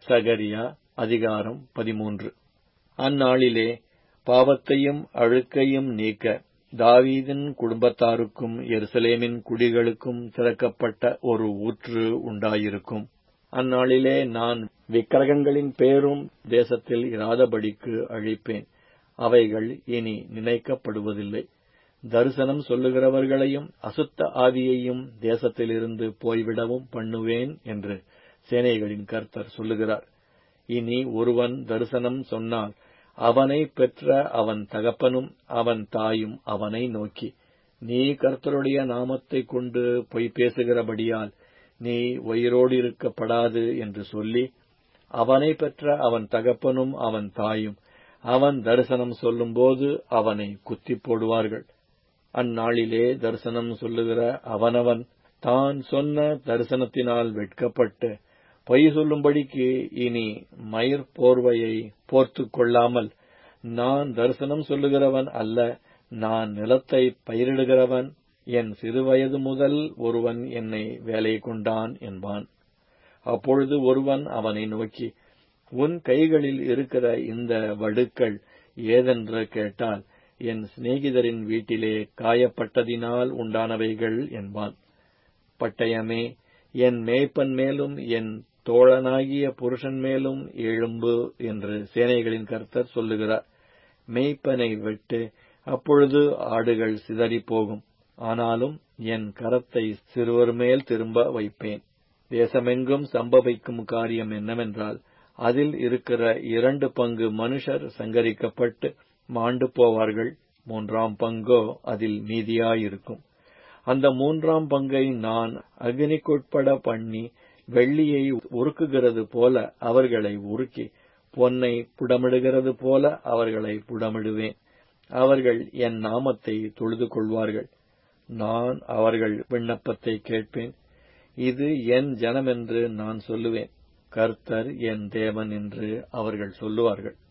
சகரியா அதிகாரம் 13. அந்நாளிலே பாவத்தையும் அழுக்கையும் நீக்க தாவீதின் குடும்பத்தாருக்கும் எருசலேமின் குடிகளுக்கும் திறக்கப்பட்ட ஒரு ஊற்று உண்டாயிருக்கும். அந்நாளிலே நான் விக்கிரகங்களின் பேரும் தேசத்தில் இராதபடிக்கு அழிப்பேன். அவைகள் இனி நினைக்கப்படுவதில்லை. தரிசனம் சொல்லுகிறவர்களையும் அசுத்த ஆவியையும் தேசத்திலிருந்து போய்விடவும் பண்ணுவேன் என்று சேனைகளின் கர்த்தர் சொல்லுகிறார். இனி ஒருவன் தரிசனம் சொன்னால் அவனை பெற்ற அவன் தகப்பனும் அவன் தாயும் அவனை நோக்கி, நீ கர்த்தருடைய நாமத்தைக் கொண்டு பொய் பேசுகிறபடியால் நீ உயிரோடிருக்கப்படாது என்று சொல்லி, அவனை பெற்ற அவன் தகப்பனும் அவன் தாயும் அவன் தரிசனம் சொல்லும்போது அவனை குத்தி போடுவார்கள். அந்நாளிலே தரிசனம் சொல்லுகிற அவனவன் தான் சொன்ன தரிசனத்தினால் வெட்கப்பட்டு பொய் சொல்லும்படிக்கு இனி மயிர்போர்வையை போர்த்துக் கொள்ளாமல், நான் தரிசனம் சொல்லுகிறவன் அல்ல, நான் நிலத்தை பயிரிடுகிறவன், என் சிறுவயது முதல் ஒருவன் என்னை வேலை கொண்டான் என்பான். அப்பொழுது ஒருவன் அவனை நோக்கி, உன் கைகளில் இருக்கிற இந்த வடுக்கள் ஏதென்று கேட்டால், என் சிநேகிதரின் வீட்டிலே காயப்பட்டதினால் உண்டானவைகள் என்பான். பட்டயமே, என் மேய்ப்பன் மேலும் என் தோழனாகிய புருஷன் மேலும் எழும்பு என்று சேனைகளின் கர்த்தர் சொல்லுகிறார். மேய்ப்பனை விட்டு அப்பொழுது ஆடுகள் சிதறிப்போகும். ஆனாலும் என் கரத்தை சிறுவர் மேல் திரும்ப வைப்பேன். தேசமெங்கும் சம்பவிக்கும் காரியம் என்னவென்றால், அதில் இருக்கிற 2 பங்கு மனுஷர் சங்கரிக்கப்பட்டு மாண்டு போவார்கள், 3ஆம் பங்கோ அதில் மீதியாயிருக்கும். அந்த 3ஆம் பங்கை நான் அக்னிக்குட்பட பண்ணி, வெள்ளியை உருக்குகிறது போல அவர்களை உருக்கி, பொன்னை புடமிடுகிறது போல அவர்களை புடமிடுவேன். அவர்கள் என் நாமத்தை தொழுது கொள்வார்கள். நான் அவர்கள் விண்ணப்பத்தை கேட்பேன். இது என் ஜனமென்று நான் சொல்லுவேன். கர்த்தர் என் தேவன் என்று அவர்கள் சொல்லுவார்கள்.